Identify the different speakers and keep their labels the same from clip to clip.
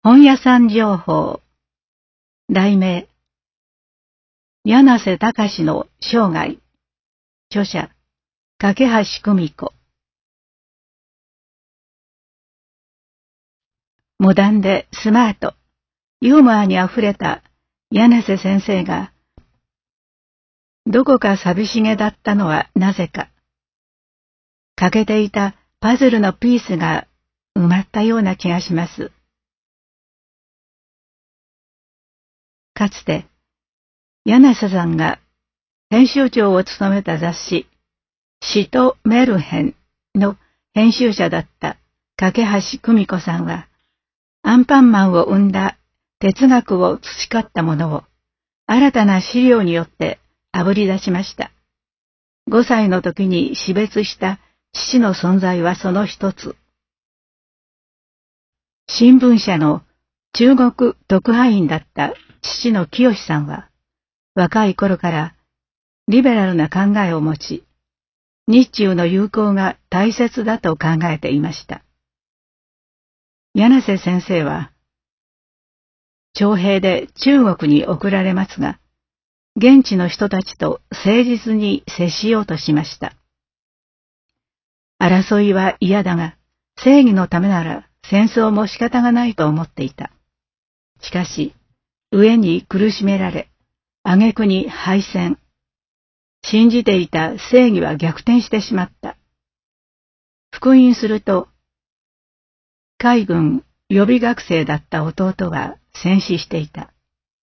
Speaker 1: 本屋さん情報。題名。柳瀬隆の生涯。著者、架橋久美子。モダンでスマート、ユーモアにあふれた柳瀬先生が、どこか寂しげだったのはなぜか。欠けていたパズルのピースが埋まったような気がします。かつて、柳瀬さんが編集長を務めた雑誌、シト・メルヘンの編集者だった架橋久美子さんは、アンパンマンを生んだ哲学を培ったものを新たな資料によってあぶり出しました。5歳の時に死別した父の存在はその一つ。新聞社の中国特派員だった父の清さんは、若い頃からリベラルな考えを持ち、日中の友好が大切だと考えていました。柳瀬先生は、徴兵で中国に送られますが、現地の人たちと誠実に接しようとしました。争いは嫌だが、正義のためなら戦争も仕方がないと思っていた。しかし、飢えに苦しめられ、挙句に敗戦。信じていた正義は逆転してしまった。復員すると、海軍予備学生だった弟は戦死していた。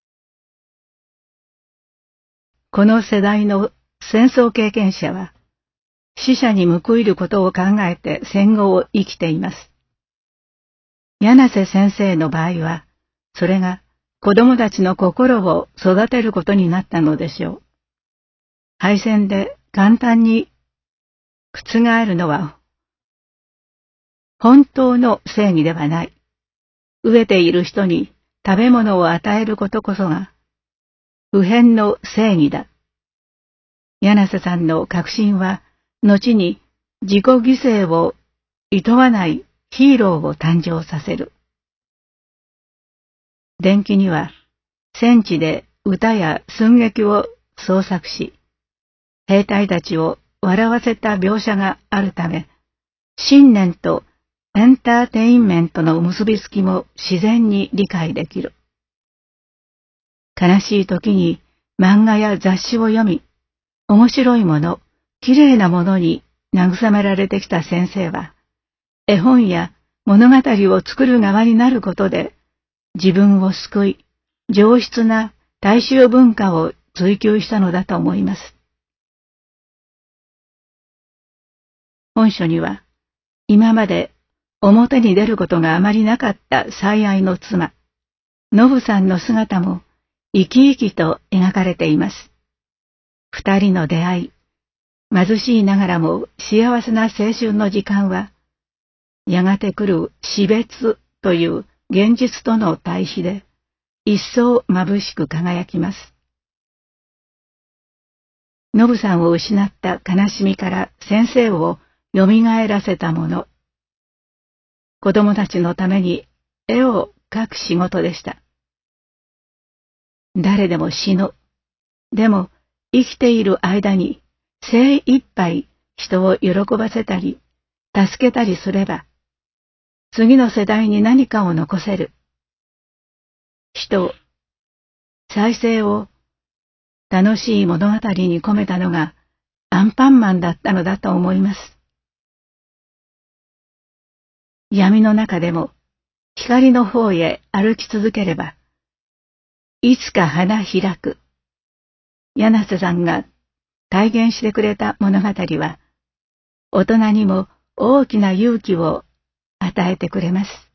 Speaker 1: この世代の戦争経験者は、死者に報いることを考えて戦後を生きています。柳瀬先生の場合は、それが子供たちの心を育てることになったのでしょう。敗戦で簡単に覆るのは、本当の正義ではない。飢えている人に食べ物を与えることこそが、不変の正義だ。柳瀬さんの確信は、後に自己犠牲を厭わないヒーローを誕生させる。伝記には、戦地で歌や寸劇を創作し、兵隊たちを笑わせた描写があるため、信念とエンターテインメントの結びつきも自然に理解できる。悲しい時に漫画や雑誌を読み、面白いもの、きれいなものに慰められてきた先生は、絵本や物語を作る側になることで、自分を救い、上質な大衆文化を追求したのだと思います。本書には、今まで表に出ることがあまりなかった最愛の妻、ノブさんの姿も生き生きと描かれています。二人の出会い、貧しいながらも幸せな青春の時間は、やがて来る死別という現実との対比で、一層眩しく輝きます。ノブさんを失った悲しみから先生を蘇らせたもの。子供たちのために絵を描く仕事でした。誰でも死ぬ。でも生きている間に精一杯人を喜ばせたり、助けたりすれば、次の世代に何かを残せる。人、再生を楽しい物語に込めたのがアンパンマンだったのだと思います。闇の中でも光の方へ歩き続ければ、いつか花開く。柳瀬さんが体現してくれた物語は、大人にも大きな勇気を与えてくれます。